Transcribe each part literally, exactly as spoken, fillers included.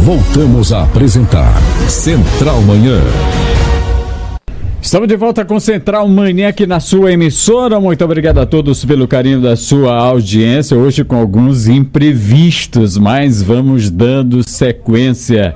Voltamos a apresentar Central Manhã. Estamos de volta com Central Manhã aqui na sua emissora. Muito obrigado a todos pelo carinho da sua audiência. Hoje com alguns imprevistos, mas vamos dando sequência.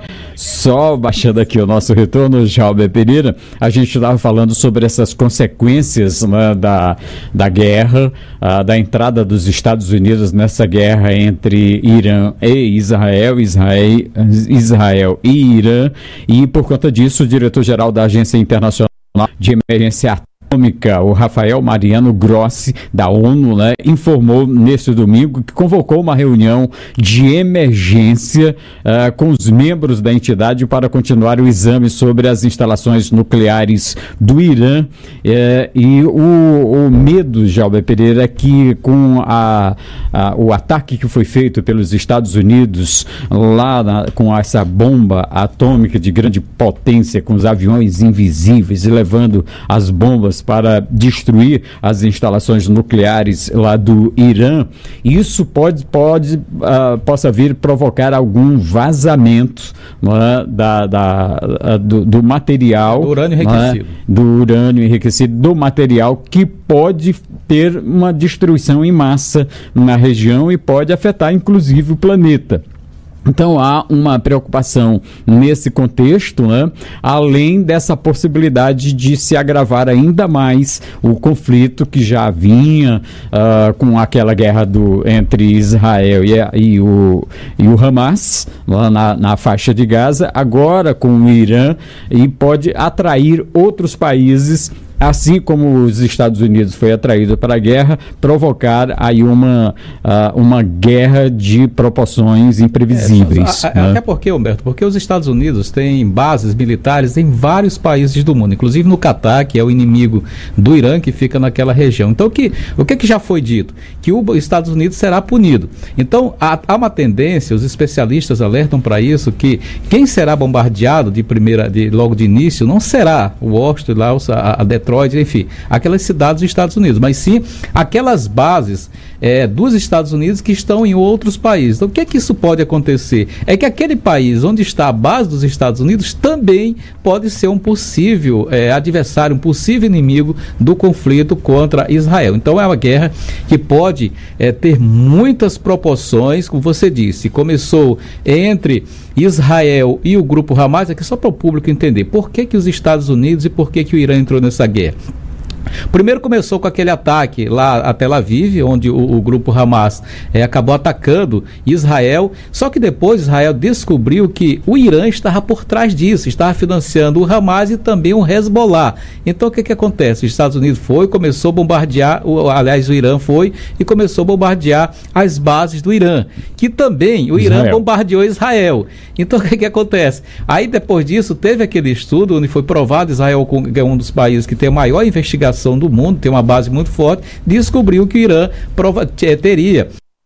Só baixando aqui o nosso retorno, Jalber Pereira, a gente estava falando sobre essas consequências, né, da, da guerra, uh, da entrada dos Estados Unidos nessa guerra entre Irã e Israel, Israel, Israel e Irã, e por conta disso o diretor-geral da Agência Internacional de Emergência Atômica, o Rafael Mariano Grossi, da ONU, né, informou neste domingo que convocou uma reunião de emergência uh, com os membros da entidade para continuar o exame sobre as instalações nucleares do Irã. Eh, e o, o medo, Jalber Pereira, é que com a, a, o ataque que foi feito pelos Estados Unidos lá na, com essa bomba atômica de grande potência, com os aviões invisíveis e levando as bombas para destruir as instalações nucleares lá do Irã, isso pode, pode uh, possa vir provocar algum vazamento, uh, da, da, uh, do, do material, do urânio enriquecido. Uh, do urânio enriquecido, do material que pode ter uma destruição em massa na região e pode afetar inclusive o planeta. Então há uma preocupação nesse contexto, né? Além dessa possibilidade de se agravar ainda mais o conflito que já vinha uh, com aquela guerra do, entre Israel e, e, o, e o Hamas, lá na, na faixa de Gaza, agora com o Irã, e pode atrair outros países, assim como os Estados Unidos foi atraído para a guerra, provocar aí uma, uh, uma guerra de proporções imprevisíveis. É, né? Até porque, Humberto, porque os Estados Unidos têm bases militares em vários países do mundo, inclusive no Catar, que é o inimigo do Irã, que fica naquela região. Então, o que, o que, que já foi dito? Que os Estados Unidos será punido. Então, há, há uma tendência, os especialistas alertam para isso, que quem será bombardeado de primeira, de, logo de início não será o Washington, lá, a, a Detroit, enfim, aquelas cidades dos Estados Unidos, mas sim aquelas bases é, dos Estados Unidos que estão em outros países. Então, o que é que isso pode acontecer? É que aquele país onde está a base dos Estados Unidos também pode ser um possível é, adversário, um possível inimigo do conflito contra Israel. Então, é uma guerra que pode é, ter muitas proporções, como você disse, começou entre Israel e o grupo Hamas, aqui só para o público entender por que que os Estados Unidos e por que que o Irã entrou nessa guerra. Primeiro começou com aquele ataque lá a Tel Aviv, onde o, o grupo Hamas é, acabou atacando Israel, só que depois Israel descobriu que o Irã estava por trás disso, estava financiando o Hamas e também o Hezbollah. Então o que que acontece? Os Estados Unidos foi, começou a bombardear, o, aliás o Irã foi e começou a bombardear as bases do Irã, que também o Irã Israel. bombardeou Israel. Então o que que acontece? Aí depois disso teve aquele estudo onde foi provado, Israel é um dos países que tem a maior investigação do mundo, tem uma base muito forte, descobriu que o Irã prova, teria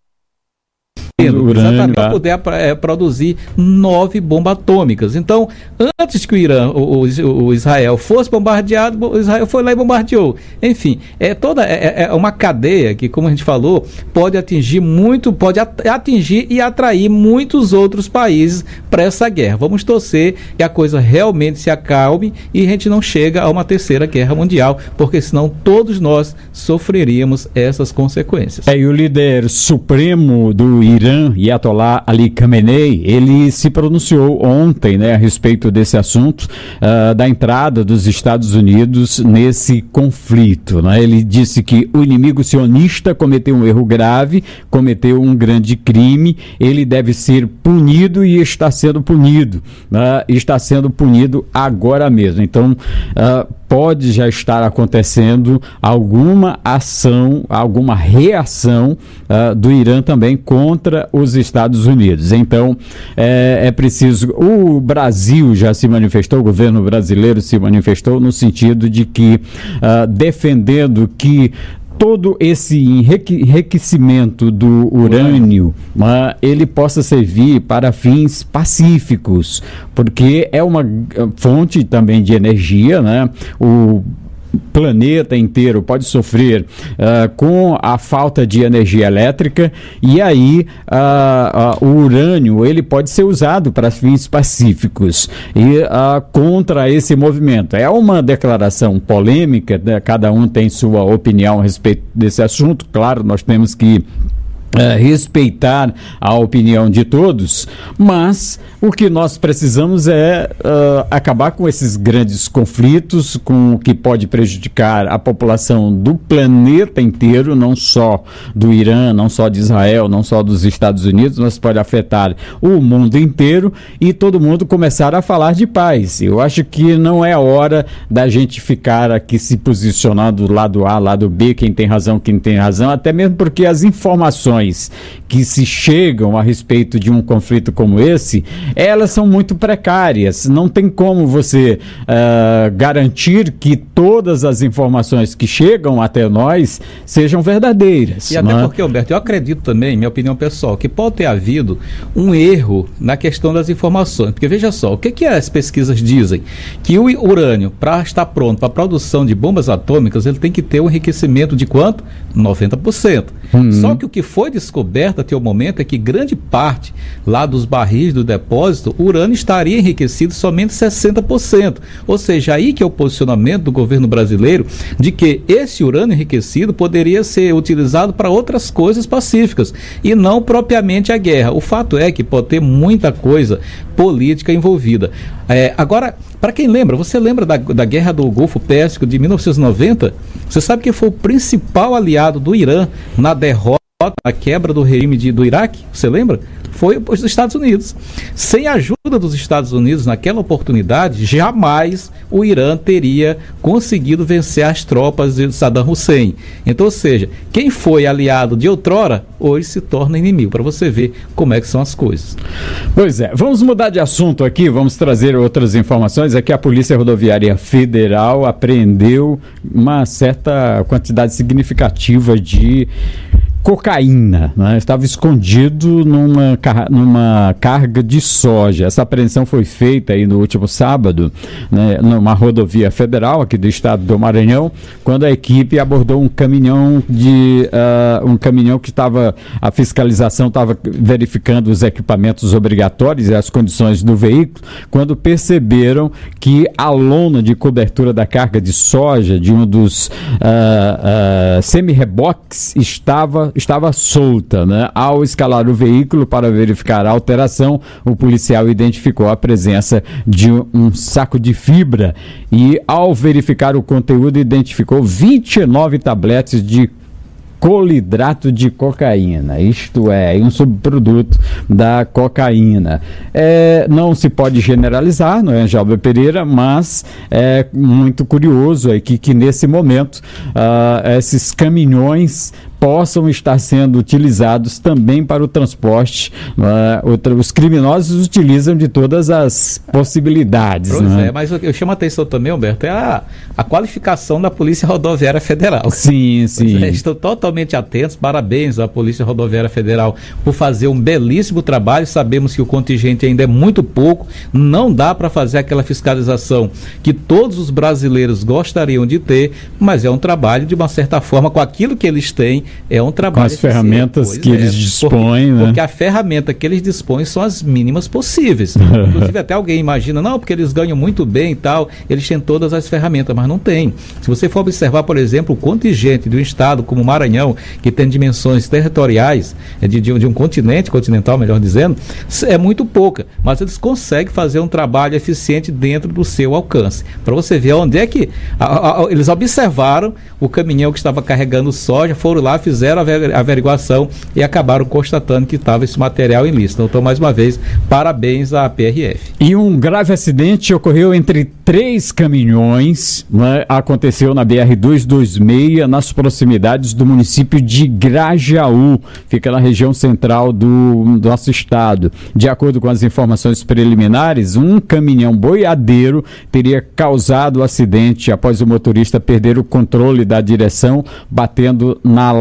exatamente para poder é, produzir nove bombas atômicas. Então, antes que o Irã, o, o, o Israel fosse bombardeado, o Israel foi lá e bombardeou. Enfim, é toda é, é uma cadeia que, como a gente falou, pode atingir muito, pode atingir e atrair muitos outros países para essa guerra. Vamos torcer que a coisa realmente se acalme e a gente não chega a uma terceira guerra mundial, porque senão todos nós sofreríamos essas consequências. É, e o líder supremo do Irã, Ayatollah Ali Khamenei, ele se pronunciou ontem, né, a respeito desse assunto, uh, da entrada dos Estados Unidos nesse conflito, né? Ele disse que o inimigo sionista cometeu um erro grave, cometeu um grande crime, ele deve ser punido e está sendo punido, né? Está sendo punido agora mesmo. Então, uh, pode já estar acontecendo alguma ação, alguma reação uh, do Irã também contra os Estados Unidos. Então, é, é preciso... O Brasil já se manifestou, o governo brasileiro se manifestou no sentido de que, uh, defendendo que todo esse enriquecimento do urânio, uh, ele possa servir para fins pacíficos, porque é uma fonte também de energia, né? O planeta inteiro pode sofrer uh, com a falta de energia elétrica, e aí uh, uh, o urânio ele pode ser usado para fins pacíficos e uh, contra esse movimento. É uma declaração polêmica, né? Cada um tem sua opinião a respeito desse assunto. Claro, nós temos que Uh, respeitar a opinião de todos, mas o que nós precisamos é uh, acabar com esses grandes conflitos, com o que pode prejudicar a população do planeta inteiro, não só do Irã, não só de Israel, não só dos Estados Unidos, mas pode afetar o mundo inteiro, e todo mundo começar a falar de paz. Eu acho que não é hora da gente ficar aqui se posicionando lado A, lado B, quem tem razão, quem tem razão, até mesmo porque as informações que se chegam a respeito de um conflito como esse, elas são muito precárias. Não tem como você uh, garantir que todas as informações que chegam até nós sejam verdadeiras. E até porque, Humberto, eu acredito também, minha opinião pessoal, que pode ter havido um erro na questão das informações. Porque veja só, o que, que as pesquisas dizem? Que o urânio, para estar pronto para a produção de bombas atômicas, ele tem que ter um enriquecimento de quanto? noventa por cento. Uhum. Só que o que foi descoberto até o momento é que grande parte lá dos barris do depósito, o urânio estaria enriquecido somente sessenta por cento. Ou seja, aí que é o posicionamento do governo brasileiro de que esse urânio enriquecido poderia ser utilizado para outras coisas pacíficas e não propriamente a guerra. O fato é que pode ter muita coisa política envolvida. É, agora, para quem lembra, você lembra da, da guerra do Golfo Pérsico de mil novecentos e noventa? Você sabe que foi o principal aliado do Irã na derrota, na quebra do regime de, do Iraque? Você lembra? Foi os Estados Unidos. Sem a ajuda dos Estados Unidos naquela oportunidade, jamais o Irã teria conseguido vencer as tropas de Saddam Hussein. Então, ou seja, quem foi aliado de outrora, hoje se torna inimigo, para você ver como é que são as coisas. Pois é, vamos mudar de assunto aqui, vamos trazer outras informações. Aqui a Polícia Rodoviária Federal apreendeu uma certa quantidade significativa de cocaína, né? Estava escondido numa, numa carga de soja. Essa apreensão foi feita aí no último sábado, né, numa rodovia federal aqui do estado do Maranhão, quando a equipe abordou um caminhão de uh, um caminhão que estava, a fiscalização estava verificando os equipamentos obrigatórios e as condições do veículo, quando perceberam que a lona de cobertura da carga de soja de um dos uh, uh, semi-reboques estava estava solta, né? Ao escalar o veículo para verificar a alteração, o policial identificou a presença de um saco de fibra e, ao verificar o conteúdo, identificou vinte e nove tabletes de cloridrato de cocaína, isto é, um subproduto da cocaína. É, não se pode generalizar, não é, Jalber Pereira, mas é muito curioso é que, que nesse momento uh, esses caminhões possam estar sendo utilizados também para o transporte. Uh, os criminosos utilizam de todas as possibilidades. Pois né? é, mas eu, eu chamo a atenção também, Humberto, é a, a qualificação da Polícia Rodoviária Federal. Sim, sim. É, estou totalmente atentos, parabéns à Polícia Rodoviária Federal por fazer um belíssimo trabalho. Sabemos que o contingente ainda é muito pouco, não dá para fazer aquela fiscalização que todos os brasileiros gostariam de ter, mas é um trabalho, de uma certa forma, com aquilo que eles têm, é um trabalho com as ferramentas que é, eles dispõem, porque, né? Porque a ferramenta que eles dispõem são as mínimas possíveis. Inclusive até alguém imagina, não, porque eles ganham muito bem e tal, eles têm todas as ferramentas, mas não tem. Se você for observar, por exemplo, o contingente de um estado como o Maranhão, que tem dimensões territoriais, de, de, de um continente, continental, melhor dizendo, é muito pouca, mas eles conseguem fazer um trabalho eficiente dentro do seu alcance. Para você ver onde é que a, a, eles observaram o caminhão que estava carregando soja, foram lá, fizeram a averiguação e acabaram constatando que estava esse material ilícito. Então, mais uma vez, parabéns à P R F. E um grave acidente ocorreu entre três caminhões, né? Aconteceu na B R duzentos e vinte e seis, nas proximidades do município de Grajaú, fica na região central do, do nosso estado. De acordo com as informações preliminares, um caminhão boiadeiro teria causado o acidente após o motorista perder o controle da direção, batendo na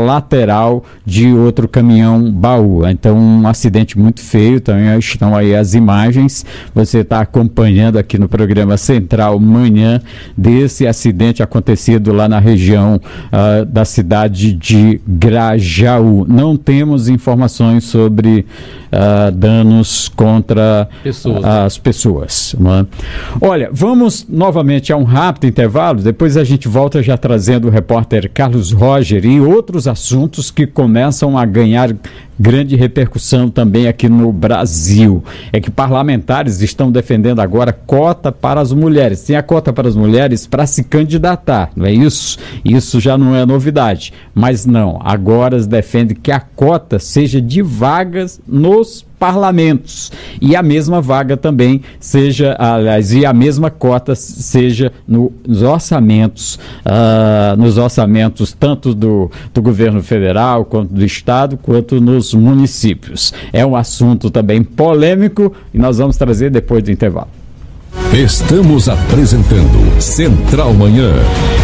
lateral de outro caminhão baú. Então, um acidente muito feio, também estão aí as imagens, você está acompanhando aqui no programa Central Manhã desse acidente acontecido lá na região uh, da cidade de Grajaú. Não temos informações sobre uh, danos contra pessoas, uh, as pessoas. Né? Olha, vamos novamente a um rápido intervalo, depois a gente volta já trazendo o repórter Carlos Roger e outros assuntos que começam a ganhar grande repercussão também aqui no Brasil. É que parlamentares estão defendendo agora cota para as mulheres. Tem a cota para as mulheres para se candidatar, não é isso? Isso já não é novidade. Mas não, agora eles defendem que a cota seja de vagas nos parlamentos e a mesma vaga também seja, aliás, e a mesma cota seja no, nos orçamentos, uh, nos orçamentos tanto do, do governo federal, quanto do estado, quanto nos municípios. É um assunto também polêmico e nós vamos trazer depois do intervalo. Estamos apresentando Central Manhã.